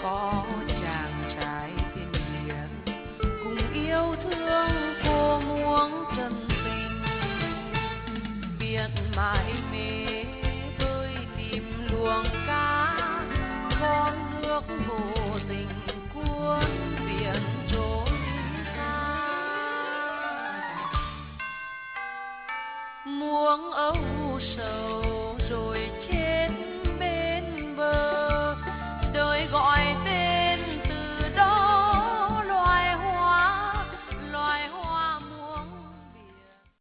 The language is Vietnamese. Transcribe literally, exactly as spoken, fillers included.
có chàng trai thiên nhiên cùng yêu thương cô muống chân tình, biết mãi mê bơi tìm luồng cá con nước hồ